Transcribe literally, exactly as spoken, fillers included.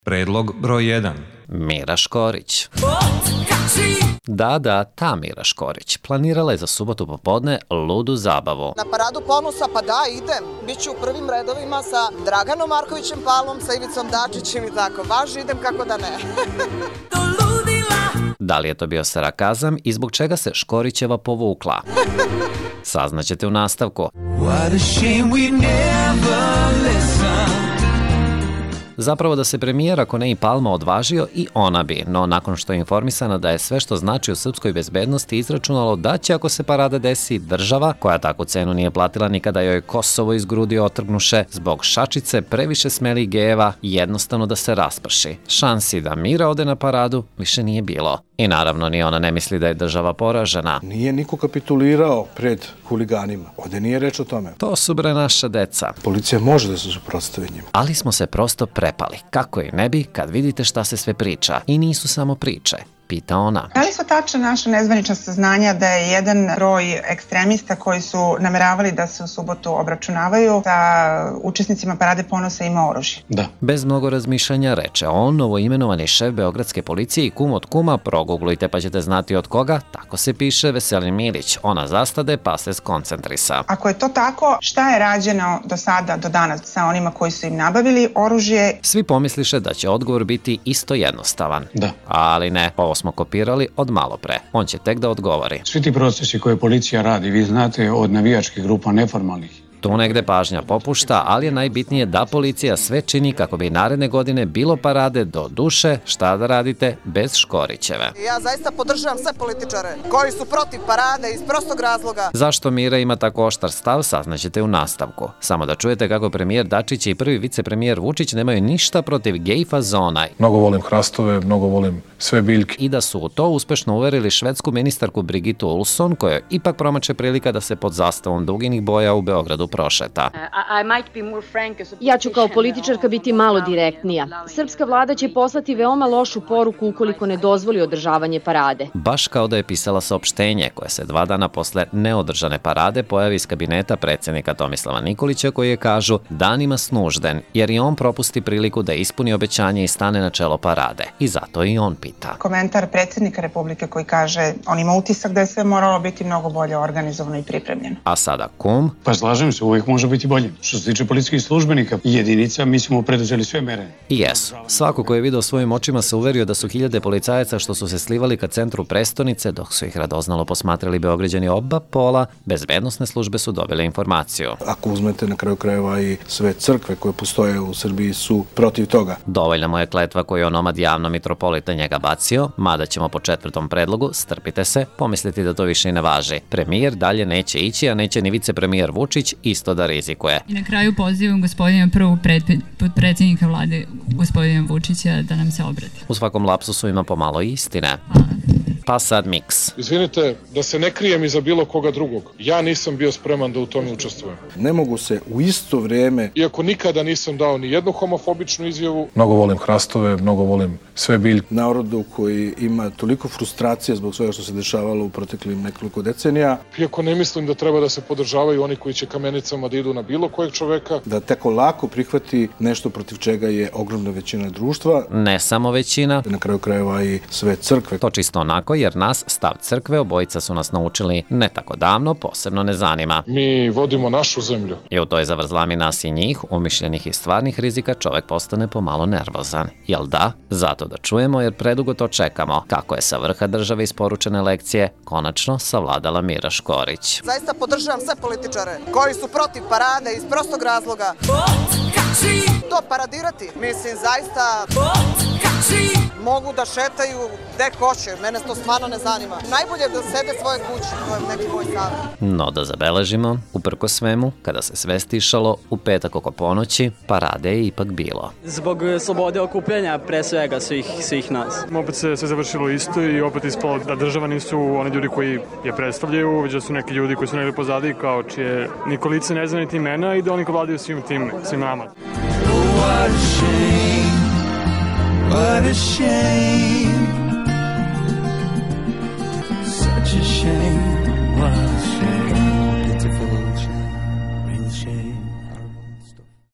Predlog broj jedan. Mira Škorić. Da, da, ta Mira Škorić planirala je za subotu popodne ludu zabavu. Na paradu ponosa, pa da, idem. Biću u prvim redovima sa Draganom Markovićem Palom, sa Ivicom Dačićem i tako. Baš idem, kako da ne. Da li je to bio sarakazam i zbog čega se Škorićeva povukla? Saznaćete u nastavku. Zapravo da se premijer, ako ne i Palma, odvažio i ona bi, no nakon što je informisana da je sve što znači u srpskoj bezbednosti izračunalo da će, ako se parada desi, država, koja takvu cenu nije platila nikada joj Kosovo iz grudi otrgnuše, zbog šačice previše smelih gejeva, jednostavno da se rasprši. Šansi da Mira ode na paradu više nije bilo. I naravno ni ona ne misli da je država poražena. Nije niko kapitulirao pred huliganima. Ovde nije reč o tome. To su bre naša deca. Policija može da se suprotstavi njima. Ali smo se prosto prepali. Kako i ne bi kad vidite šta se sve priča. I nisu samo priče. Pita ona. Da li su tačna naša nezvanična saznanja da je jedan broj ekstremista koji su nameravali da se u subotu obračunavaju sa učesnicima parade ponosa ima oružje? Da. Bez mnogo razmišljanja reče on, novoimenovani šef beogradske policije i kum od kuma, proguglujte pa ćete znati od koga, tako se piše Veselin Milić. Ona zastade pa se skoncentrisa. Ako je to tako, šta je rađeno do sada, do danas sa onima koji su im nabavili oružje? Svi pomisliše da će odgovor biti isto jednostavan. Da. Ali ne, ovo smo kopirali od malo pre. On će tek da odgovori. Svi ti procesi koje policija radi, vi znate, od navijačkih grupa neformalnih. Tu negde pažnja popušta, ali je najbitnije da policija sve čini kako bi naredne godine bilo parade do duše, šta da radite, bez Škorićeve. Ja zaista podržavam sve političare koji su protiv parade iz prostog razloga. Zašto Mira ima tako oštar stav, saznaćete u nastavku. Samo da čujete kako premijer Dačić i prvi vicepremijer Vučić nemaju ništa protiv gej fazona. Mnogo volim hrastove, mnogo volim sve biljke. I da su u to uspešno uverili švedsku ministarku Brigitu Olsson, koja ipak promače prilika da se pod zastavom duginih boja u Beogradu prošeta. Ja ću kao političarka biti malo direktnija. Srpska vlada će poslati veoma lošu poruku ukoliko ne dozvoli održavanje parade. Baš kao da je pisala saopštenje koje se dva dana posle neodržane parade pojavi iz kabineta predsjednika Tomislava Nikolića, koji je, kažu, danima snužden, jer i on propusti priliku da ispuni obećanje i stane na čelo parade. I zato i on pita. Komentar predsjednika Republike koji kaže on ima utisak da je sve moralo biti mnogo bolje organizovano i pripremljeno. A sada kum? Pa slažem se, uvijek može biti bolje. Što se tiče policijskih službenika i jedinica, mi smo preduzeli sve mere. I jesu. Svako ko je video svojim očima se uverio da su hiljade policajaca što su se slivali ka centru prestonice, dok su ih radoznalo posmatrali Beograđani oba pola, bezbednosne službe su dobile informaciju. Ako uzmete na kraju krajeva i sve crkve koje postoje u Srbiji su protiv toga. Dovoljna mu je kletva koju je onomad javno mitropolita njega bacio, mada ćemo po četvrtom predlogu, strpite se, pomisliti da to više i ne važi. Premijer dalje neće ići, a neće ni vicepremijer Vučić isto da rizikuje. I na kraju pozivam gospodina prvog potpredsjednika vlade, gospodina Vučića, da nam se obrati. U svakom lapsusu ima pomalo istine. Hvala. Pa sad miks. Izvinite, da se ne krijem iza bilo koga drugog. Ja nisam bio spreman da u tome učestvujem. Ne mogu se u isto vrijeme... Iako nikada nisam dao ni jednu homofobičnu izjavu. Mnogo volim hrastove, mnogo volim sve biljke. Narodu koji ima toliko frustracije zbog svega što se dešavalo u proteklim nekoliko decenija. Iako ne mislim da treba da se podržavaju oni koji će kamenicama da idu na bilo kojeg čoveka. Da tako lako prihvati nešto protiv čega je ogromna većina društva. Ne samo većina. Na kraju krajeva i sve crkve. To čisto onako, jer nas stav crkve, obojica su nas naučili ne tako davno, posebno ne zanima. Mi vodimo našu zemlju. I u toj zavrzlami nas i njih, umišljenih i stvarnih rizika, čovek postane pomalo nervozan. Jel da? Zato da čujemo, jer predugo to čekamo. Kako je sa vrha države isporučene lekcije konačno savladala Mira Škorić. Zaista podržavam sve političare koji su protiv parade iz prostog razloga. To paradirati, mislim, zaista mogu da šetaju gde hoće, mene to stvarno ne zanima. Najbolje da sede svoje kuće, to je neki moj savjet. No da zabeležimo, uprko svemu, kada se sve stišalo, u petak oko ponoći, parade je ipak bilo. Zbog slobode okupljanja, pre svega svih, svih nas. Opet se sve završilo isto i opet ispalo da država nisu oni ljudi koji je predstavljaju, već da su neki ljudi koji su negdje pozadi, kao čije niko lice ne zna niti imena i da oni ko vladaju svim tim, svim nama. What a shame, what a shame, such a shame, what a shame.